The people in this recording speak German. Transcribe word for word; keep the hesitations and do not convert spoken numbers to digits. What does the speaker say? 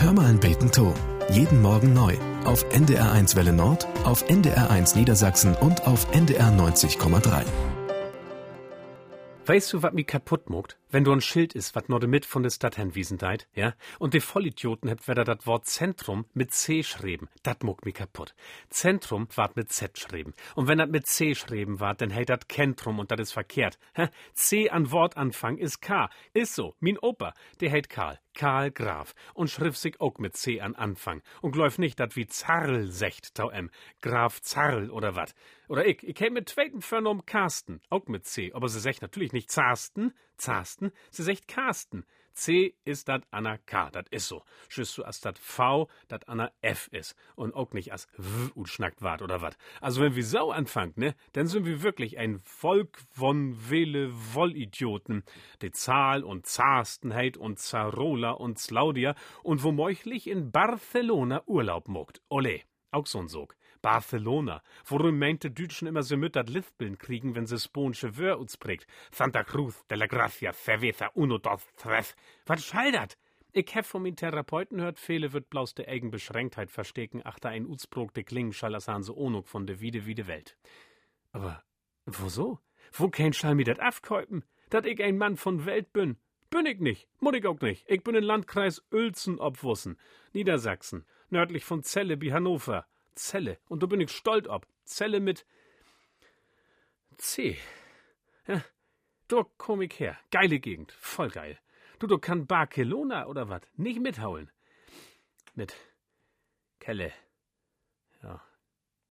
Hör mal ein Beten to. Jeden Morgen neu. Auf N D R eins Welle Nord, auf N D R eins Niedersachsen und auf N D R neunzig Komma drei. Weißt du, wat mi kaputt mogt? Wenn du ein Schild is, wat nur de mit von de Stadt hinwiesen deit, ja? Und de Vollidioten hebt wieder dat Wort Zentrum mit C schreiben. Dat mogt mi kaputt. Zentrum wart mit Z schreiben. Und wenn dat mit C schreiben wart, dann heit dat Kentrum und dat is verkehrt. Hä? C an Wortanfang is K. Is so. Min Opa, der heit Karl. Karl Graf. Und schrift sich auch mit C an Anfang. Und läuft nicht dat wie Zarl secht, tau em. Graf Zarl oder wat. Oder ich, ich hätt mit zweiten Förnum Carsten. Auch mit C. Aber sie secht natürlich nicht Zarsten, Zarsten, sie secht Carsten. C ist dat Anna K, dat is so. Schüss du as dat V, dat Anna F is. Und auch nicht as W und schnackt wart oder wat. Also wenn wir so anfangen, ne, dann sind wir wirklich ein Volk von Wele Wollidioten. Die Zahl und Zarsten heit und Zarola und Slaudia und womöglich in Barcelona Urlaub mogt. Ole, auch so'n Sog. Barcelona, worum meinte Dütschen immer so mit dat Lispeln kriegen, wenn sie Sponsche Wör uns prägt. Santa Cruz de la Gracia, Cerveza, uno, dos, tres. Was schaldert? Ich hef vom Therapeuten hört, viele wird bloß der eigen Beschränktheit verstecken, ach da ein Uzbrok de Klingen schall das han so onug von de Wiede wie de Welt. Aber, wieso? Wo kein Schall mi dat afkäupen? Dat ich ein Mann von Welt bin? Bin ich nicht, muss ich auch nicht. Ich bin in Landkreis Uelzen obwussen, Niedersachsen, nördlich von Celle wie Hannover. Celle. Und da bin ich stolz ob. Celle mit C. Ja, da komm ich her. Geile Gegend. Voll geil. Du, du kann Barcelona oder wat? Nicht mithauen. Mit Kelle.